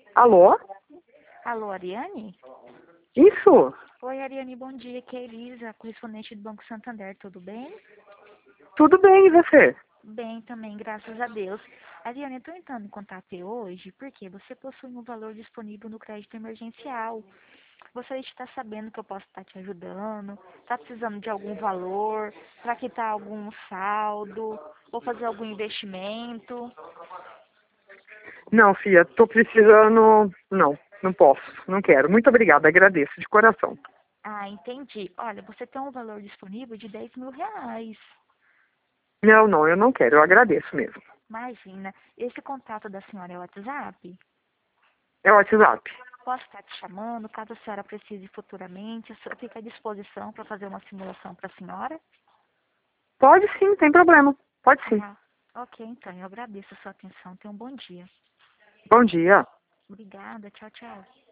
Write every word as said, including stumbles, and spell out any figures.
Alô? Alô, Ariane? Isso? Oi, Ariane, bom dia. Aqui é a Elisa, correspondente do Banco Santander, tudo bem? Tudo bem, e você? Bem também, graças a Deus. Ariane, eu estou entrando em contato hoje porque você possui um valor disponível no crédito emergencial. Gostaria de estar sabendo que eu posso estar te ajudando. Está precisando de algum valor? Para quitar algum saldo? Ou fazer algum investimento? Não, Fia, tô precisando... Não, não posso, não quero. Muito obrigada, agradeço de coração. Ah, entendi. Olha, você tem um valor disponível de dez mil reais. Não, não, eu não quero, eu agradeço mesmo. Imagina, esse contato da senhora é o WhatsApp? É o WhatsApp. Posso estar te chamando, caso a senhora precise futuramente, a senhora fica à disposição para fazer uma simulação para a senhora? Pode sim, tem problema. Pode sim. Ah, ok, então, eu agradeço a sua atenção. Tenha um bom dia. Bom dia. Obrigada, tchau, tchau.